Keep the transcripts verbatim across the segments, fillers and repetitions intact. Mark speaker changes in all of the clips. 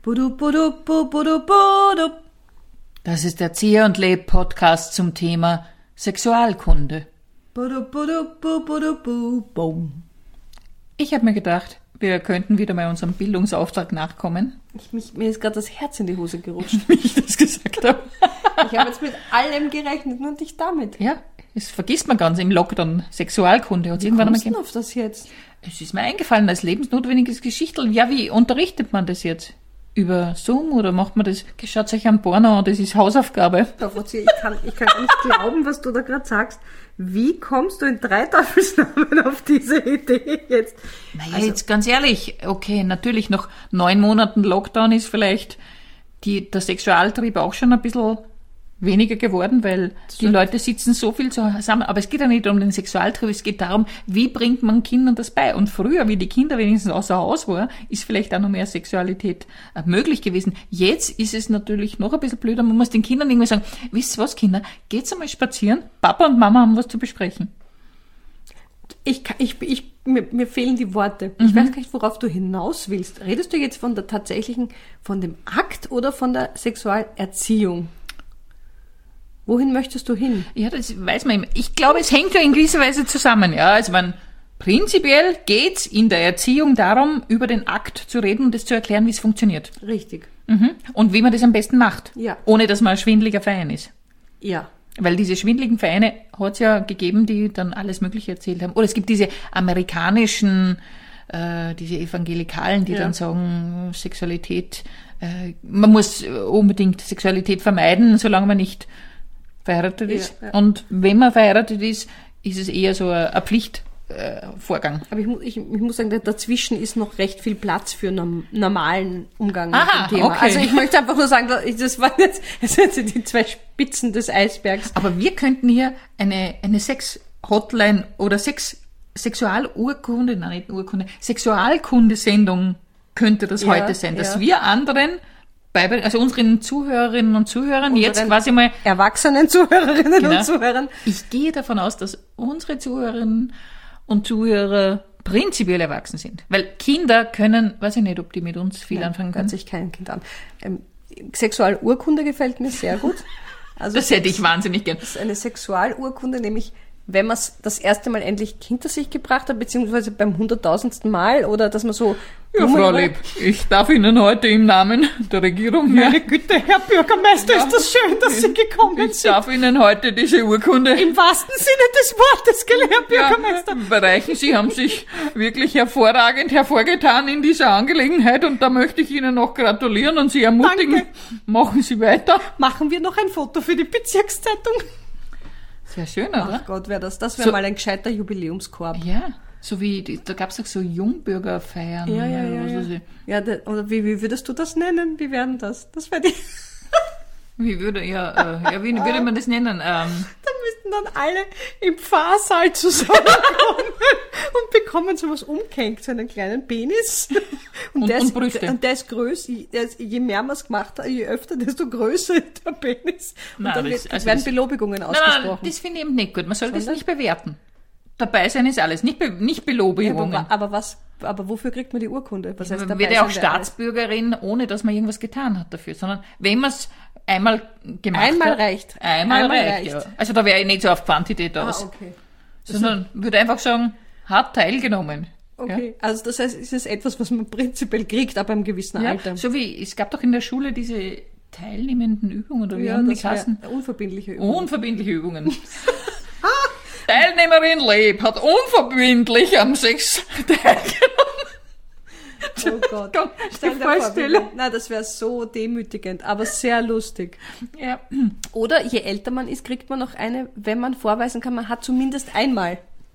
Speaker 1: Das ist der Zieh und Leb Podcast zum Thema Sexualkunde. Ich habe mir gedacht, wir könnten wieder mal unserem Bildungsauftrag nachkommen.
Speaker 2: Ich, mich, mir ist gerade das Herz in die Hose gerutscht.
Speaker 1: Wie ich das gesagt habe.
Speaker 2: Ich habe jetzt mit allem gerechnet, nur nicht damit.
Speaker 1: Ja, das vergisst man ganz im Lockdown. Sexualkunde. Hat's irgendwann
Speaker 2: Wie
Speaker 1: einmal
Speaker 2: kommst du auf das jetzt?
Speaker 1: Es ist mir eingefallen als lebensnotwendiges Geschichtel. Ja, wie unterrichtet man das jetzt? Über Zoom oder macht man das? Schaut euch an Porno an, das ist Hausaufgabe.
Speaker 2: Ich kann, ich kann nicht glauben, was du da gerade sagst. Wie kommst du in drei Teufelsnamen auf diese Idee jetzt?
Speaker 1: Naja,
Speaker 2: Also-
Speaker 1: jetzt ganz ehrlich, okay, natürlich nach neun Monaten Lockdown ist vielleicht die, der Sexualtrieb auch schon ein bisschen weniger geworden, weil die Leute sitzen so viel zusammen. Aber es geht ja nicht um den Sexualtrieb, es geht darum, wie bringt man Kindern das bei? Und früher, wie die Kinder wenigstens außer Haus waren, ist vielleicht auch noch mehr Sexualität äh, möglich gewesen. Jetzt ist es natürlich noch ein bisschen blöder. Man muss den Kindern irgendwie sagen, wisst ihr was, Kinder, geht's einmal spazieren? Papa und Mama haben was zu besprechen.
Speaker 2: Ich, kann- ich, ich, mir, mir fehlen die Worte. Ich weiß gar nicht, worauf du hinaus willst. Redest du jetzt von der tatsächlichen, von dem Akt oder von der Sexualerziehung? Wohin möchtest du hin?
Speaker 1: Ja, das weiß man immer. Ich glaube, es hängt ja in gewisser Weise zusammen. Ja, also man, prinzipiell geht's in der Erziehung darum, über den Akt zu reden und es zu erklären, wie es funktioniert.
Speaker 2: Richtig.
Speaker 1: Mhm. Und wie man das am besten macht.
Speaker 2: Ja.
Speaker 1: Ohne, dass man ein schwindeliger Verein ist.
Speaker 2: Ja.
Speaker 1: Weil diese schwindeligen Vereine hat es ja gegeben, die dann alles Mögliche erzählt haben. Oder es gibt diese amerikanischen, äh, diese Evangelikalen, die
Speaker 2: Ja.
Speaker 1: dann sagen, Sexualität, äh, man muss unbedingt Sexualität vermeiden, solange man nicht verheiratet
Speaker 2: Ja,
Speaker 1: ist.
Speaker 2: ja.
Speaker 1: Und wenn man verheiratet ist, ist es eher so ein, ein Pflichtvorgang.
Speaker 2: Aber ich, mu- ich, ich muss sagen, da- dazwischen ist noch recht viel Platz für einen normalen Umgang
Speaker 1: Aha,
Speaker 2: mit dem Thema.
Speaker 1: okay.
Speaker 2: Also ich möchte einfach nur sagen, da- ich- das waren jetzt, das sind jetzt die zwei Spitzen des Eisbergs.
Speaker 1: Aber wir könnten hier eine, eine Sex-Hotline oder Sex, Sexualurkunde, nein, nicht Urkunde, Sexualkundesendung könnte das
Speaker 2: Ja,
Speaker 1: heute sein, dass
Speaker 2: ja.
Speaker 1: wir anderen, bei, also unseren Zuhörerinnen und Zuhörern jetzt
Speaker 2: Unseren
Speaker 1: quasi mal,
Speaker 2: Erwachsenen Zuhörerinnen
Speaker 1: Genau.
Speaker 2: und Zuhörern.
Speaker 1: ich gehe davon aus, dass unsere Zuhörerinnen und Zuhörer prinzipiell erwachsen sind. Weil Kinder können, weiß ich nicht, ob die mit uns viel anfangen
Speaker 2: Hört
Speaker 1: können.
Speaker 2: sich kein Kind an. Ähm, Sexualurkunde gefällt mir sehr gut. Also
Speaker 1: Das hätte ich wahnsinnig gern.
Speaker 2: Das ist eine Sexualurkunde, nämlich wenn man es das erste Mal endlich hinter sich gebracht hat, beziehungsweise beim hunderttausendsten Mal, oder dass man so...
Speaker 1: Ja, Frau Leb, ich darf Ihnen heute im Namen der Regierung hier,
Speaker 2: Meine Güte, Herr Bürgermeister, ist das schön, dass Sie gekommen
Speaker 1: ich
Speaker 2: sind.
Speaker 1: darf Ihnen heute diese Urkunde
Speaker 2: Im wahrsten Sinne des Wortes, gell, Herr Bürgermeister.
Speaker 1: Ja, bereichen. Sie haben sich wirklich hervorragend hervorgetan in dieser Angelegenheit und da möchte ich Ihnen noch gratulieren und Sie ermutigen,
Speaker 2: Danke.
Speaker 1: machen Sie weiter.
Speaker 2: Machen wir noch ein Foto für die Bezirkszeitung?
Speaker 1: Sehr schön, oder?
Speaker 2: Ach Gott, wäre das, das wäre
Speaker 1: So-
Speaker 2: mal ein gescheiter Jubiläumskorb.
Speaker 1: Ja, so wie, die, da gab's auch so Jungbürgerfeiern.
Speaker 2: Ja, ja,
Speaker 1: oder
Speaker 2: ja.
Speaker 1: was
Speaker 2: ja.
Speaker 1: weiß ich.
Speaker 2: ja de, oder wie, wie würdest du das nennen? Wie wären das? Das wäre die...
Speaker 1: Wie würde, ja, äh, ja, wie würde man das nennen? Ähm,
Speaker 2: Da müssten dann alle im Pfarrsaal zusammenkommen und bekommen sowas umgehängt, so einen kleinen Penis.
Speaker 1: Und-
Speaker 2: der
Speaker 1: und
Speaker 2: ist,
Speaker 1: Brüste.
Speaker 2: Und der ist größer, der ist, je mehr man es gemacht hat, je öfter, desto größer ist der Penis. Und
Speaker 1: Nein,
Speaker 2: dann
Speaker 1: das-
Speaker 2: wird,
Speaker 1: also
Speaker 2: werden
Speaker 1: das-
Speaker 2: Belobigungen
Speaker 1: nein, nein,
Speaker 2: ausgesprochen.
Speaker 1: das finde ich eben nicht gut. Man soll das
Speaker 2: Sondern?
Speaker 1: nicht bewerten. Dabei sein ist alles, nicht, be, nicht
Speaker 2: Ja,
Speaker 1: Belobigungen.
Speaker 2: aber, aber was, aber wofür kriegt man die Urkunde? Was heißt
Speaker 1: Man
Speaker 2: dabei
Speaker 1: wird ja auch
Speaker 2: sein, wer alles-
Speaker 1: Staatsbürgerin, ohne dass man irgendwas getan hat dafür, sondern wenn man es einmal gemacht
Speaker 2: Einmal
Speaker 1: hat.
Speaker 2: reicht.
Speaker 1: Einmal,
Speaker 2: Einmal
Speaker 1: reicht,
Speaker 2: reicht.
Speaker 1: ja. Also da wäre ich nicht so auf Quantität aus,
Speaker 2: Ah, okay.
Speaker 1: sondern würde einfach sagen, hat teilgenommen.
Speaker 2: Okay, also das heißt, es ist etwas, was man prinzipiell kriegt, ab einem gewissen
Speaker 1: Ja?
Speaker 2: Alter.
Speaker 1: So wie, es gab doch in der Schule diese teilnehmenden Übungen, oder wie
Speaker 2: Ja,
Speaker 1: haben die
Speaker 2: das wäre
Speaker 1: heißen?
Speaker 2: unverbindliche Übung.
Speaker 1: Unverbindliche Übungen. Teilnehmerin Leb hat unverbindlich am Sex teilgenommen.
Speaker 2: Oh Gott.
Speaker 1: Komm,
Speaker 2: Stell
Speaker 1: die
Speaker 2: dir vor,
Speaker 1: Vorstellung.
Speaker 2: wie- Nein, das wäre so demütigend, aber sehr lustig.
Speaker 1: Ja.
Speaker 2: Oder je älter man ist, kriegt man noch eine, wenn man vorweisen kann, man hat zumindest einmal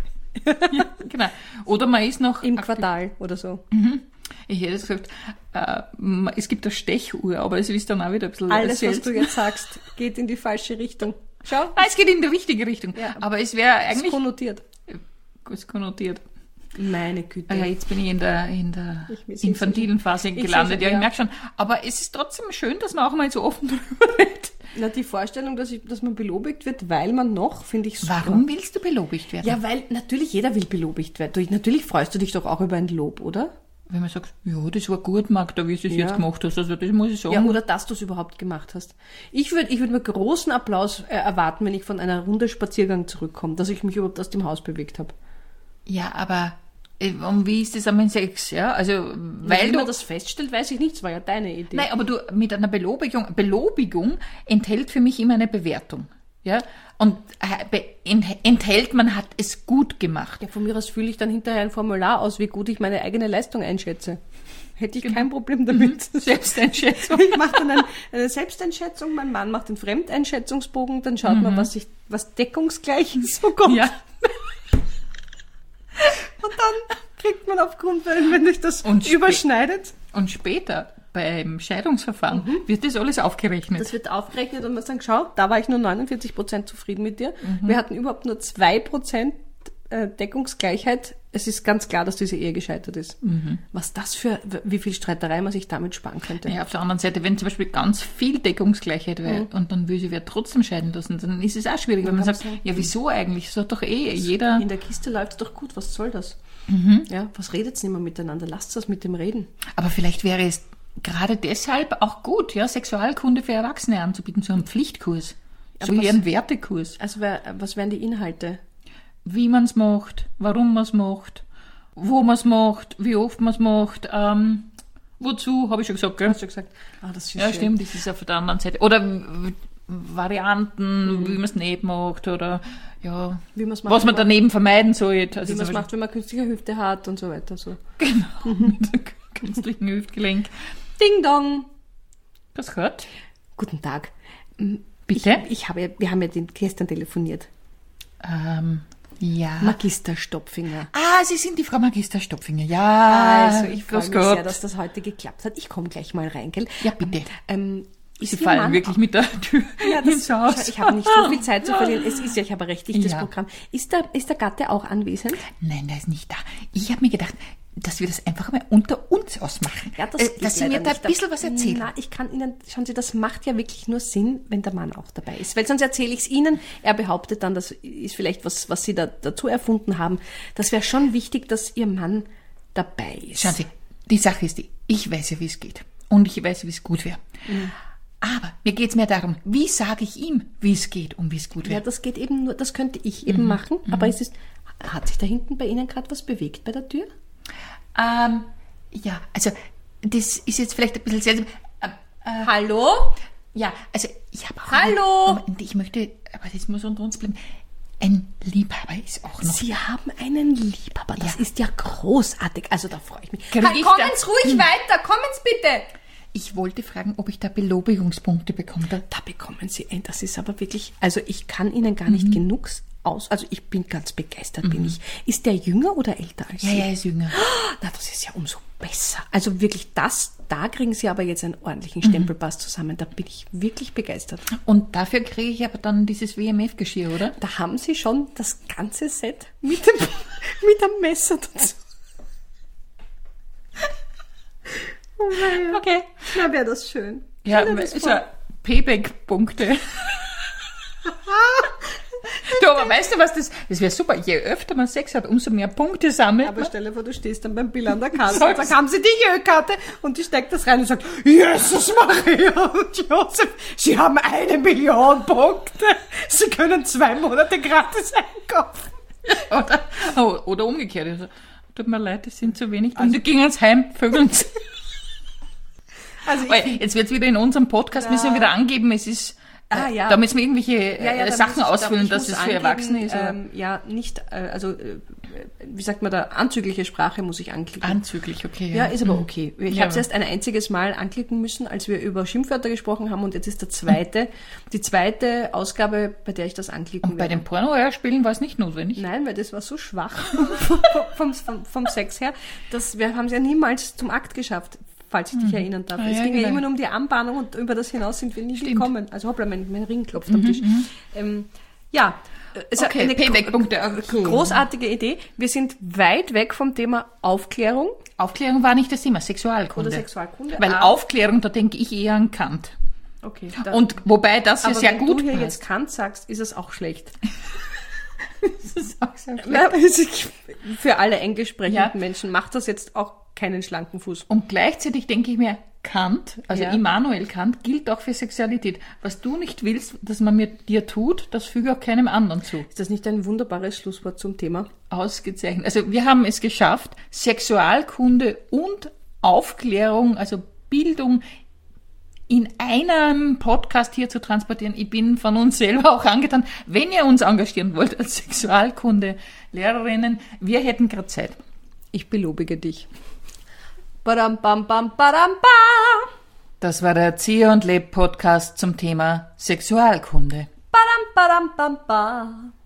Speaker 1: Ja, genau. Oder man ist noch
Speaker 2: im
Speaker 1: aktiv.
Speaker 2: Quartal oder so.
Speaker 1: Ich hätte gesagt, äh, m- es gibt eine Stechuhr, aber es ist dann auch wieder ein bisschen
Speaker 2: Alles, was
Speaker 1: seltsam.
Speaker 2: du jetzt sagst, geht in die falsche Richtung. Schau,
Speaker 1: Nein, es geht in die richtige Richtung.
Speaker 2: Ja.
Speaker 1: Aber es wäre
Speaker 2: ist
Speaker 1: eigentlich
Speaker 2: konnotiert.
Speaker 1: gut konnotiert.
Speaker 2: Meine Güte.
Speaker 1: Ah ja, jetzt bin ich in der, in der
Speaker 2: Ich weiß,
Speaker 1: infantilen Phase
Speaker 2: ich
Speaker 1: gelandet.
Speaker 2: sehe
Speaker 1: Ja,
Speaker 2: schon,
Speaker 1: ich
Speaker 2: ja.
Speaker 1: merke schon. Aber es ist trotzdem schön, dass man auch mal so offen drüber redet.
Speaker 2: Na, die Vorstellung, dass, ich, dass man belobigt wird, weil man noch, finde ich super.
Speaker 1: Warum willst du belobigt werden?
Speaker 2: Ja, weil natürlich jeder will belobigt werden. Du, natürlich freust du dich doch auch über ein Lob, oder?
Speaker 1: wenn man sagt, ja, das war gut, Magda, wie du es
Speaker 2: Ja.
Speaker 1: jetzt gemacht hast. Also das muss ich sagen.
Speaker 2: Ja, oder dass du es überhaupt gemacht hast. Ich würde ich würd mir großen Applaus äh, erwarten, wenn ich von einer Runde Spaziergang zurückkomme, dass ich mich überhaupt aus dem Haus bewegt habe.
Speaker 1: Ja, aber äh, und wie ist das am Sex? Ja, also weil
Speaker 2: Wie
Speaker 1: du
Speaker 2: man das feststellt, weiß ich nicht. Das war ja deine Idee.
Speaker 1: Nein, aber du mit einer Belobigung, Belobigung enthält für mich immer eine Bewertung. Ja? Und äh, be- ent- enthält, man hat es gut gemacht.
Speaker 2: Ja, von mir aus fülle ich dann hinterher ein Formular aus, wie gut ich meine eigene Leistung einschätze. Hätte ich kein Problem damit.
Speaker 1: Selbsteinschätzung.
Speaker 2: Ich mache dann ein, eine Selbsteinschätzung, mein Mann macht den Fremdeinschätzungsbogen, dann schaut man, was, ich, was deckungsgleich ist. Oh Gott.
Speaker 1: Ja.
Speaker 2: Und dann kriegt man aufgrund, wenn, wenn sich das
Speaker 1: Und spä-
Speaker 2: überschneidet.
Speaker 1: Und später beim Scheidungsverfahren wird das alles aufgerechnet.
Speaker 2: Das wird aufgerechnet und man sagt, schau, da war ich nur neunundvierzig Prozent zufrieden mit dir. Wir hatten überhaupt nur zwei Prozent äh, Deckungsgleichheit. Es ist ganz klar, dass diese Ehe gescheitert ist. Was das für, wie viel Streiterei man sich damit sparen könnte.
Speaker 1: Ja, auf der anderen Seite, wenn zum Beispiel ganz viel Deckungsgleichheit wäre und dann will sie wer trotzdem scheiden lassen, dann ist es auch schwierig, wenn man
Speaker 2: kann
Speaker 1: sagt,
Speaker 2: man sagen,
Speaker 1: ja, wieso eigentlich? Das hat doch eh jeder.
Speaker 2: In der Kiste läuft es doch gut, was soll das? Ja, was redet's nicht mehr miteinander? Lasst das mit dem Reden.
Speaker 1: Aber vielleicht wäre es gerade deshalb auch gut, ja, Sexualkunde für Erwachsene anzubieten, so einen Pflichtkurs. So
Speaker 2: Aber
Speaker 1: wie einen Wertekurs.
Speaker 2: Also wer, was wären die Inhalte?
Speaker 1: Wie man es macht, warum man es macht, wo man es macht, wie oft man es macht, ähm, wozu, habe ich schon gesagt, gell?
Speaker 2: Hast du gesagt? Ah, das ist
Speaker 1: Ja,
Speaker 2: schön.
Speaker 1: stimmt, das ist auf der anderen Seite. Oder w- Varianten, wie man es nicht macht, oder ja,
Speaker 2: Wie man's macht,
Speaker 1: was man
Speaker 2: wenn man-
Speaker 1: daneben vermeiden sollte. Also
Speaker 2: Wie man es
Speaker 1: zum
Speaker 2: macht, wenn man künstliche Hüfte hat und so weiter. So.
Speaker 1: Beispiel- Genau, mit dem künstlichen Hüftgelenk.
Speaker 2: Ding dong!
Speaker 1: Das gehört.
Speaker 2: Guten Tag.
Speaker 1: Bitte?
Speaker 2: Ich, ich habe, ja- wir haben ja den, gestern telefoniert.
Speaker 1: Ähm, ja.
Speaker 2: Magister Stopfinger.
Speaker 1: Ah, Sie sind die Frau Magister Stopfinger. Ja,
Speaker 2: Also ich freue
Speaker 1: grüß
Speaker 2: mich
Speaker 1: Gott.
Speaker 2: sehr, dass das heute geklappt hat. Ich komme gleich mal rein, gell?
Speaker 1: Ja, bitte.
Speaker 2: Ähm, ist
Speaker 1: Sie
Speaker 2: Ihr
Speaker 1: fallen
Speaker 2: Mann
Speaker 1: wirklich mit der Tür
Speaker 2: Ja, das,
Speaker 1: ins Haus.
Speaker 2: ich habe nicht so viel Zeit zu verlieren. Es ist ja, ich habe ein recht dichtes
Speaker 1: Ja.
Speaker 2: Programm. Ist der, ist der Gatte auch anwesend?
Speaker 1: Nein, der ist nicht da. Ich habe mir gedacht, dass wir das einfach mal unter uns ausmachen.
Speaker 2: Ja, das
Speaker 1: äh,
Speaker 2: geht
Speaker 1: dass Sie
Speaker 2: leider
Speaker 1: mir da
Speaker 2: nicht.
Speaker 1: ein bisschen was erzählen.
Speaker 2: Na, ich kann Ihnen, schauen Sie, das macht ja wirklich nur Sinn, wenn der Mann auch dabei ist. Weil sonst erzähle ich es Ihnen. Er behauptet dann, das ist vielleicht was, was Sie da dazu erfunden haben. Das wäre schon wichtig, dass Ihr Mann dabei ist.
Speaker 1: Schauen Sie, die Sache ist die, ich weiß ja, wie es geht. Und ich weiß, wie es gut wäre.
Speaker 2: Mhm.
Speaker 1: Aber mir geht es mehr darum, wie sage ich ihm, wie es geht und wie es gut
Speaker 2: Ja,
Speaker 1: wäre.
Speaker 2: das geht eben nur, das könnte ich eben machen. Aber es ist, hat sich da hinten bei Ihnen gerade was bewegt bei der Tür?
Speaker 1: Ähm, ja, also das ist jetzt vielleicht ein bisschen seltsam. Äh, äh,
Speaker 2: Hallo?
Speaker 1: ja, also ich habe auch...
Speaker 2: Hallo?
Speaker 1: Moment, ich möchte, aber das muss unter uns bleiben, ein Liebhaber ist auch noch...
Speaker 2: Sie haben einen Liebhaber. Das
Speaker 1: Ja.
Speaker 2: ist ja großartig. Also da freue ich mich.
Speaker 1: Krieg
Speaker 2: Ha,
Speaker 1: ich
Speaker 2: kommen
Speaker 1: da-
Speaker 2: Sie ruhig weiter. Kommen Sie bitte.
Speaker 1: Ich wollte fragen, ob ich da Belobigungspunkte bekomme. Da
Speaker 2: Da bekommen Sie ein. Das ist aber wirklich, also ich kann Ihnen gar nicht genug aus, also ich bin ganz begeistert, bin ich. Ist der jünger oder älter als
Speaker 1: Ja,
Speaker 2: Sie?
Speaker 1: ja, er ist jünger.
Speaker 2: Na, das ist ja umso besser. Also wirklich das, da kriegen Sie aber jetzt einen ordentlichen Stempelpass zusammen. Da bin ich wirklich begeistert.
Speaker 1: Und dafür kriege ich aber dann dieses W M F-Geschirr, oder?
Speaker 2: Da haben Sie schon das ganze Set mit dem, mit einem Messer dazu. Oh mein Gott.
Speaker 1: Okay.
Speaker 2: Na, wäre das schön.
Speaker 1: Ja,
Speaker 2: Stell dir das
Speaker 1: ist
Speaker 2: vor.
Speaker 1: ja Payback-Punkte. Du, aber weißt du was, das, das wäre super. Je öfter man Sex hat, umso mehr Punkte sammelt
Speaker 2: Aber
Speaker 1: man.
Speaker 2: stell dir vor, du stehst dann beim Bill an der Kasse
Speaker 1: Sag's.
Speaker 2: und dann haben sie die Jö-Karte und die steckt das rein und sagt, Jesus, Maria und Josef, Sie haben eine Million Punkte. Sie können zwei Monate gratis einkaufen.
Speaker 1: Oder, oh, oder umgekehrt. Also, tut mir leid, das sind zu wenig. Und die gingen ins Heim, vögeln.
Speaker 2: Also ich
Speaker 1: Weil
Speaker 2: find-
Speaker 1: jetzt wird wieder in unserem Podcast, müssen wir wieder angeben, es ist,
Speaker 2: Ah,
Speaker 1: äh,
Speaker 2: ja.
Speaker 1: da müssen wir irgendwelche äh,
Speaker 2: Ja, ja, da
Speaker 1: Sachen
Speaker 2: muss ich- da-
Speaker 1: ausfüllen,
Speaker 2: ich
Speaker 1: dass
Speaker 2: muss
Speaker 1: es für
Speaker 2: angeben,
Speaker 1: Erwachsene ist. Oder?
Speaker 2: Ähm, ja, nicht, äh, also, äh, wie sagt man da, anzügliche Sprache muss ich anklicken.
Speaker 1: Anzüglich, okay.
Speaker 2: Ja, ist aber okay. Ich
Speaker 1: Ja,
Speaker 2: habe es
Speaker 1: aber-
Speaker 2: erst ein einziges Mal anklicken müssen, als wir über Schimpfwörter gesprochen haben und jetzt ist der zweite, die zweite Ausgabe, bei der ich das anklicken
Speaker 1: Und bei
Speaker 2: werde.
Speaker 1: den Porno-Hörspielen war es nicht notwendig.
Speaker 2: Nein, weil das war so schwach vom, vom, vom Sex her, dass wir haben es ja niemals zum Akt geschafft, falls ich dich erinnern darf.
Speaker 1: Ah,
Speaker 2: es
Speaker 1: ja,
Speaker 2: ging ja
Speaker 1: genau.
Speaker 2: immer nur um die Anbahnung und über das hinaus sind wir nie
Speaker 1: Stimmt.
Speaker 2: gekommen. Also hoppla, mein, mein Ring klopft am Tisch. Ähm, ja, es ist
Speaker 1: Okay,
Speaker 2: eine
Speaker 1: Payback-Punkte,
Speaker 2: gro-
Speaker 1: okay.
Speaker 2: großartige Idee. Wir sind weit weg vom Thema Aufklärung
Speaker 1: Aufklärung war nicht das Thema, Sexualkunde.
Speaker 2: oder Sexualkunde.
Speaker 1: Weil
Speaker 2: aber-
Speaker 1: Aufklärung, da denke ich eher an Kant.
Speaker 2: Okay, da-
Speaker 1: Und wobei das ja
Speaker 2: aber
Speaker 1: sehr
Speaker 2: wenn
Speaker 1: gut
Speaker 2: du hier
Speaker 1: passt.
Speaker 2: jetzt Kant sagst, ist es auch schlecht.
Speaker 1: Das ist auch sehr schlecht.
Speaker 2: Ja, also ich- für alle englisch sprechenden
Speaker 1: Ja.
Speaker 2: Menschen macht das jetzt auch keinen schlanken Fuß.
Speaker 1: Und gleichzeitig denke ich mir, Kant, also
Speaker 2: Ja.
Speaker 1: Immanuel Kant, gilt auch für Sexualität. Was du nicht willst, dass man mit dir tut, das füge auch keinem anderen zu.
Speaker 2: Ist das nicht ein wunderbares Schlusswort zum Thema?
Speaker 1: Ausgezeichnet. Also wir haben es geschafft, Sexualkunde und Aufklärung, also Bildung in einem Podcast hier zu transportieren. Ich bin von uns selber auch angetan. Wenn ihr uns engagieren wollt als Sexualkunde-Lehrerinnen, wir hätten gerade Zeit.
Speaker 2: Ich belobige dich. Badam, bam, bam, badam, bam.
Speaker 1: Das war der Erzieher und Leb Podcast zum Thema Sexualkunde.
Speaker 2: Badam, badam, bam, bam.